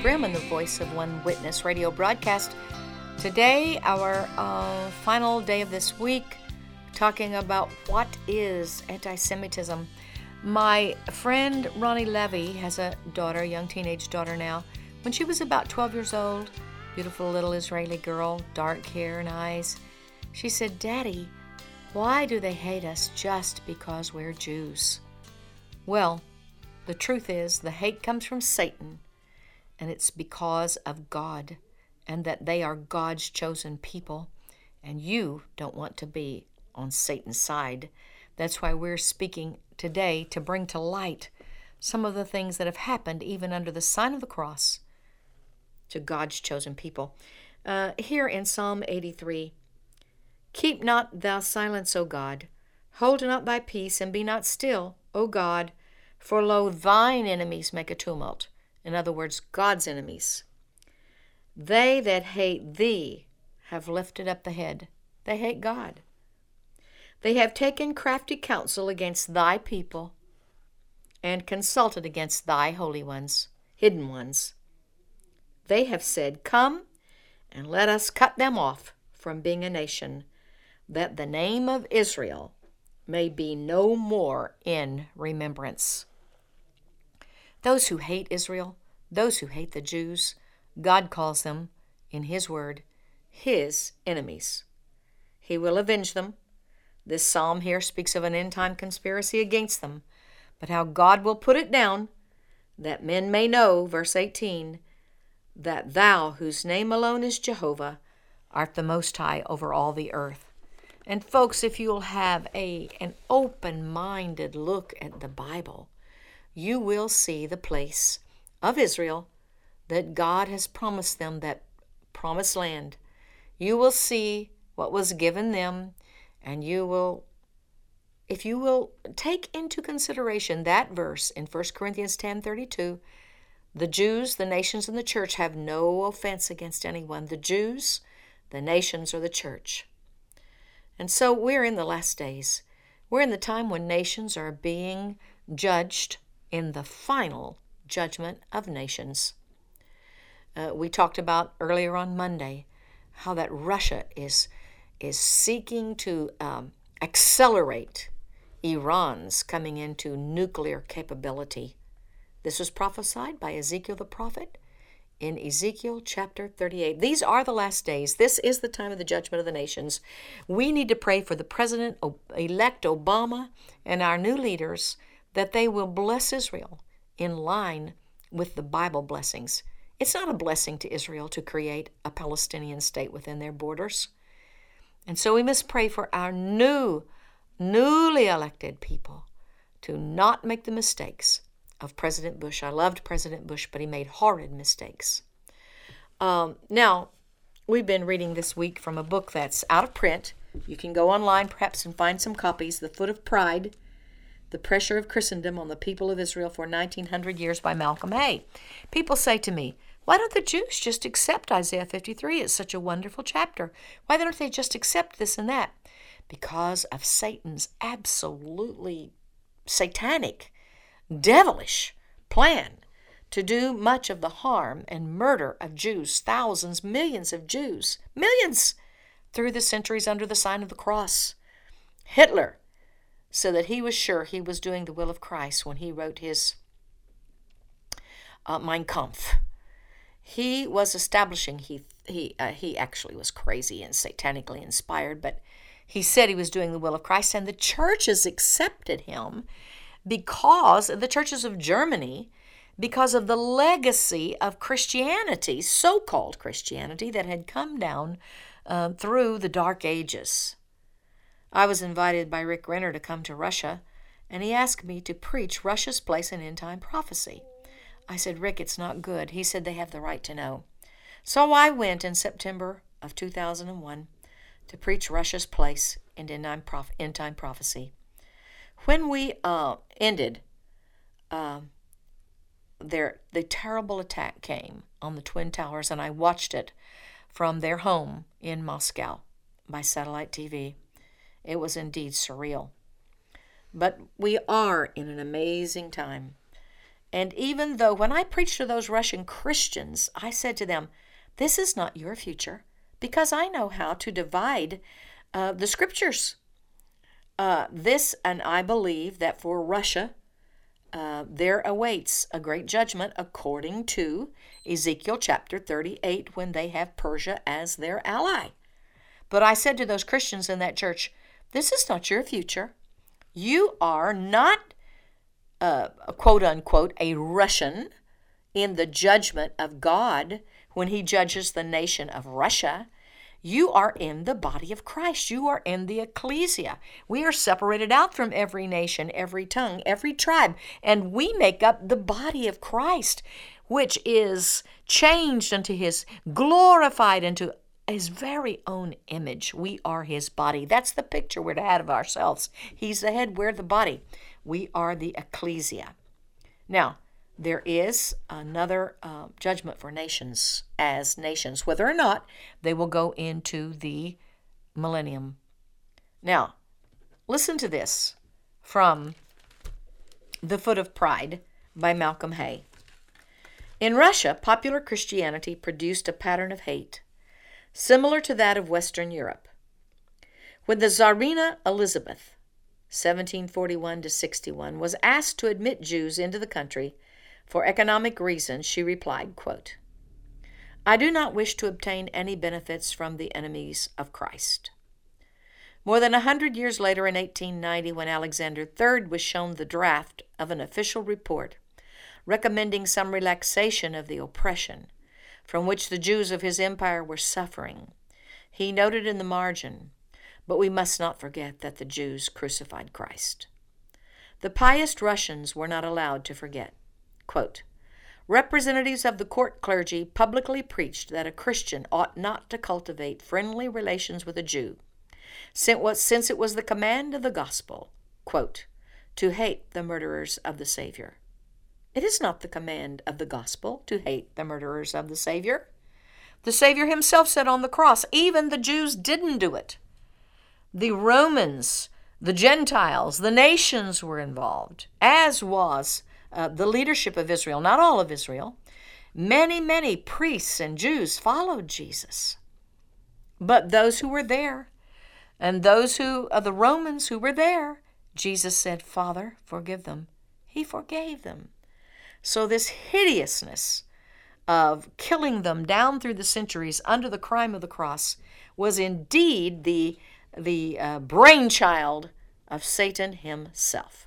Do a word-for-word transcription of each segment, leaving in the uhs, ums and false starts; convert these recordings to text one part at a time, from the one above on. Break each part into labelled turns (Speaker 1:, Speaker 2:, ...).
Speaker 1: Brim and the Voice of One Witness radio broadcast. Today, our uh, final day of this week, talking about what is anti-Semitism. My friend Ronnie Levy has a daughter, a young teenage daughter now. When she was about twelve years old, beautiful little Israeli girl, dark hair and eyes, she said, "Daddy, why do they hate us just because we're Jews?" Well, the truth is the hate comes from Satan, and it's because of God, and that they are God's chosen people, and you don't want to be on Satan's side. That's why we're speaking today to bring to light some of the things that have happened even under the sign of the cross to God's chosen people. Uh, here in Psalm eighty-three, "Keep not thou silence, O God. Hold not thy peace, and be not still, O God. For lo, thine enemies make a tumult." In other words, God's enemies. "They that hate thee have lifted up the head." They hate God. "They have taken crafty counsel against thy people, and consulted against thy holy ones, hidden ones. They have said, Come, and let us cut them off from being a nation, that the name of Israel may be no more in remembrance." Those who hate Israel, those who hate the Jews, God calls them, in His word, His enemies. He will avenge them. This psalm here speaks of an end-time conspiracy against them, but how God will put it down, that men may know, verse eighteen, that thou, whose name alone is Jehovah, art the Most High over all the earth. And folks, if you'll have a an open-minded look at the Bible, you will see the place of Israel that God has promised them, that promised land. You will see what was given them, and you will, if you will take into consideration that verse in First Corinthians ten thirty-two, the Jews, the nations, and the church have no offense against anyone. The Jews, the nations, or the church. And so we're in the last days. We're in the time when nations are being judged in the final judgment of nations. Uh, we talked about earlier on Monday how that Russia is is seeking to um, accelerate Iran's coming into nuclear capability. This was prophesied by Ezekiel the prophet in Ezekiel chapter thirty-eight. These are the last days. This is the time of the judgment of the nations. We need to pray for the President-elect Obama and our new leaders that they will bless Israel in line with the Bible blessings. It's not a blessing to Israel to create a Palestinian state within their borders. And so we must pray for our new, newly elected people to not make the mistakes of President Bush. I loved President Bush, but he made horrid mistakes. Um, now, we've been reading this week from a book that's out of print. You can go online perhaps and find some copies, The Foot of Pride, The Pressure of Christendom on the People of Israel for nineteen hundred Years by Malcolm Hay. People say to me, why don't the Jews just accept Isaiah fifty-three? It's such a wonderful chapter. Why don't they just accept this and that? Because of Satan's absolutely satanic, devilish plan to do much of the harm and murder of Jews, thousands, millions of Jews, millions through the centuries under the sign of the cross. Hitler, so that he was sure he was doing the will of Christ when he wrote his uh, Mein Kampf. He was establishing, he he uh, he actually was crazy and satanically inspired, but he said he was doing the will of Christ, and the churches accepted him because, the churches of Germany, because of the legacy of Christianity, so-called Christianity, that had come down uh, through the Dark Ages. I was invited by Rick Renner to come to Russia, and he asked me to preach Russia's place in end-time prophecy. I said, Rick, it's not good. He said they have the right to know. So I went in September of two thousand one to preach Russia's place in end-time prophecy. When we uh, ended, uh, their, the terrible attack came on the Twin Towers, and I watched it from their home in Moscow by satellite T V. It was indeed surreal. But we are in an amazing time. And even though when I preached to those Russian Christians, I said to them, this is not your future, because I know how to divide uh, the scriptures. Uh, this, and I believe that for Russia, uh, there awaits a great judgment according to Ezekiel chapter thirty-eight, when they have Persia as their ally. But I said to those Christians in that church, this is not your future. You are not, uh, quote unquote, a Russian in the judgment of God when he judges the nation of Russia. You are in the body of Christ. You are in the ecclesia. We are separated out from every nation, every tongue, every tribe, and we make up the body of Christ, which is changed unto his, glorified into his very own image. We are his body. That's the picture we're to have of ourselves. He's the head, we're the body. We are the ecclesia. Now, there is another uh, judgment for nations as nations, whether or not they will go into the millennium. Now, listen to this from The Foot of Pride by Malcolm Hay. In Russia, popular Christianity produced a pattern of hate, similar to that of Western Europe. When the Tsarina Elizabeth, seventeen forty-one to sixty-one, was asked to admit Jews into the country for economic reasons, she replied, quote, I do not wish to obtain any benefits from the enemies of Christ. More than a hundred years later, in eighteen ninety, when Alexander the Third was shown the draft of an official report recommending some relaxation of the oppression from which the Jews of his empire were suffering, he noted in the margin, but we must not forget that the Jews crucified Christ. The pious Russians were not allowed to forget. Quote, representatives of the court clergy publicly preached that a Christian ought not to cultivate friendly relations with a Jew, since it was the command of the gospel, quote, to hate the murderers of the Savior. It is not the command of the gospel to hate the murderers of the Savior. The Savior himself said on the cross, even the Jews didn't do it. The Romans, the Gentiles, the nations were involved, as was Uh, the leadership of Israel, not all of Israel. Many, many priests and Jews followed Jesus. But those who were there, and those who, uh, the Romans who were there, Jesus said, Father, forgive them. He forgave them. So this hideousness of killing them down through the centuries under the crime of the cross was indeed the, the uh, brainchild of Satan himself.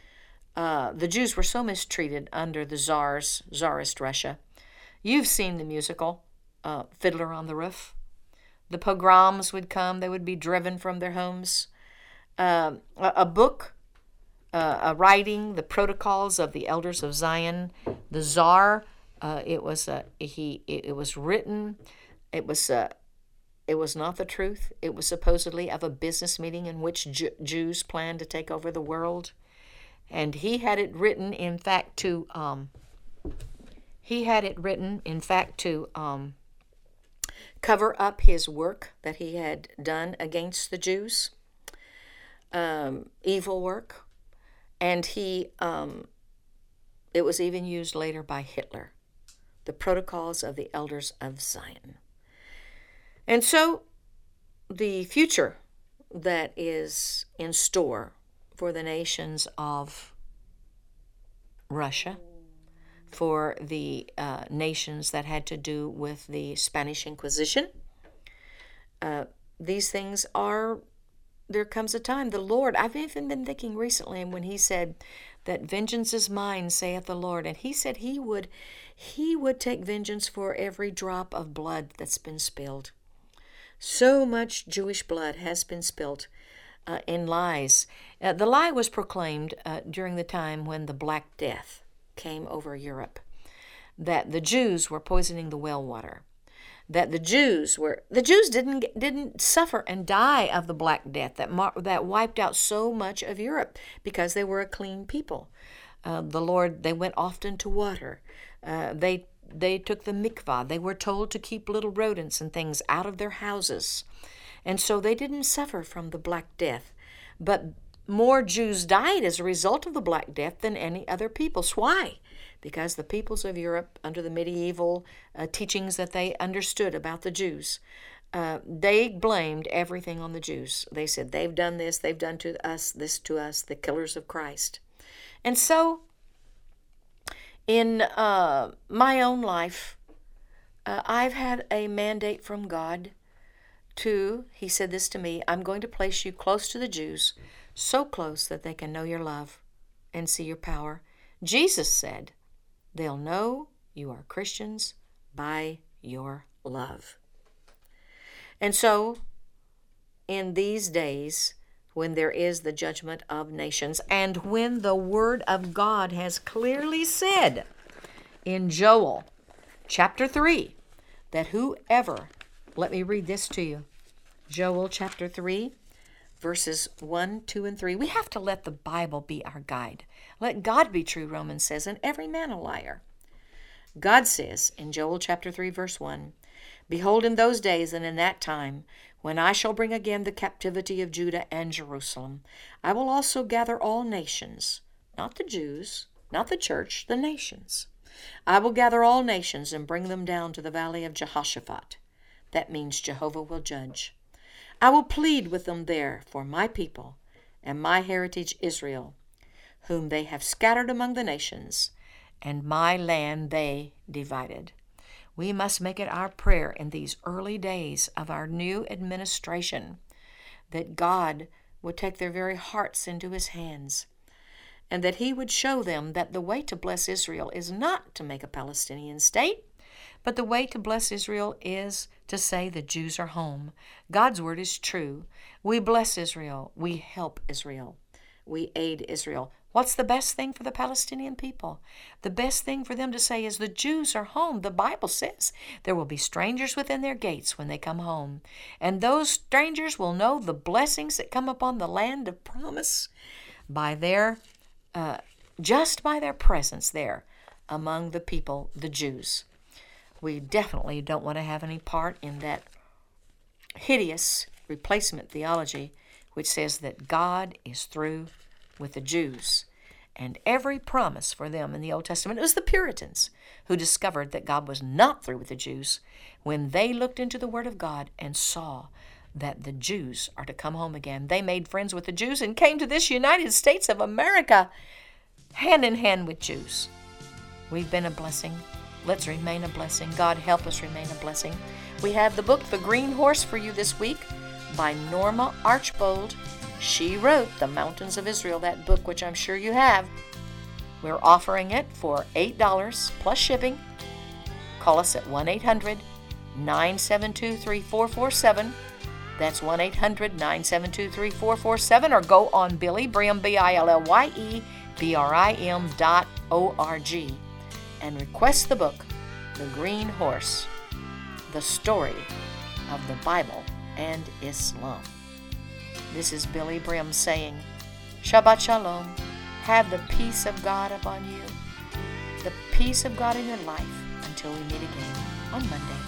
Speaker 1: Uh, the Jews were so mistreated under the czars, czarist Russia. You've seen the musical, uh, Fiddler on the Roof. The pogroms would come. They would be driven from their homes. Uh, a, a book, uh, a writing, The Protocols of the Elders of Zion. The Tsar, uh, it was uh, he. It, it was written. It was uh, it was not the truth. It was supposedly of a business meeting in which Ju- Jews planned to take over the world. And he had it written, in fact, to um, he had it written, in fact, to um, cover up his work that he had done against the Jews, um, evil work, and he um, it was even used later by Hitler, the Protocols of the Elders of Zion. And so, the future that is in store for the nations of Russia, for the uh, nations that had to do with the Spanish Inquisition. Uh, these things are, there comes a time, the Lord, I've even been thinking recently when he said that vengeance is mine, saith the Lord, and he said he would, he would take vengeance for every drop of blood that's been spilled. So much Jewish blood has been spilled Uh, in lies. Uh, the lie was proclaimed uh, during the time when the Black Death came over Europe, that the Jews were poisoning the well water, that the Jews were the Jews didn't didn't suffer and die of the Black Death that mar- that wiped out so much of Europe because they were a clean people. Uh, the Lord, they went often to water. Uh, they they took the mikvah. They were told to keep little rodents and things out of their houses. And so they didn't suffer from the Black Death. But more Jews died as a result of the Black Death than any other peoples. Why? because the peoples of Europe, under the medieval uh, teachings that they understood about the Jews, uh, they blamed everything on the Jews. They said, they've done this, they've done to us, this to us, the killers of Christ. And so, in uh, my own life, uh, I've had a mandate from God to, he said this to me, I'm going to place you close to the Jews, so close that they can know your love and see your power. Jesus said, they'll know you are Christians by your love. And so, in these days, when there is the judgment of nations, and when the Word of God has clearly said in Joel chapter three, that whoever, let me read this to you, Joel chapter three, verses one, two, and three. We have to let the Bible be our guide. Let God be true, Romans says, and every man a liar. God says in Joel chapter three, verse one, behold, in those days and in that time, when I shall bring again the captivity of Judah and Jerusalem, I will also gather all nations, not the Jews, not the church, the nations. I will gather all nations and bring them down to the valley of Jehoshaphat. That means Jehovah will judge. I will plead with them there for my people and my heritage Israel, whom they have scattered among the nations, and my land they divided. We must make it our prayer in these early days of our new administration that God would take their very hearts into his hands, and that he would show them that the way to bless Israel is not to make a Palestinian state, but the way to bless Israel is to say the Jews are home. God's word is true. We bless Israel. We help Israel. We aid Israel. What's the best thing for the Palestinian people? The best thing for them to say is the Jews are home. The Bible says there will be strangers within their gates when they come home. And those strangers will know the blessings that come upon the land of promise by their, uh, just by their presence there among the people, the Jews. We definitely don't want to have any part in that hideous replacement theology which says that God is through with the Jews. And every promise for them in the Old Testament, it was the Puritans who discovered that God was not through with the Jews when they looked into the Word of God and saw that the Jews are to come home again. They made friends with the Jews and came to this United States of America hand in hand with Jews. We've been a blessing. Let's remain a blessing. God help us remain a blessing. We have the book, The Green Horse, for you this week by Norma Archbold. She wrote The Mountains of Israel, that book, which I'm sure you have. We're offering it for eight dollars plus shipping. Call us at one eight hundred nine seven two three four four seven. That's one eight hundred nine seven two three four four seven, or go on Billy Brim, B I L L Y E B R I M dot O R G and request the book, The Green Horse, the story of the Bible and Islam. This is Billy Brim saying, Shabbat Shalom. Have the peace of God upon you, the peace of God in your life, until we meet again on Monday.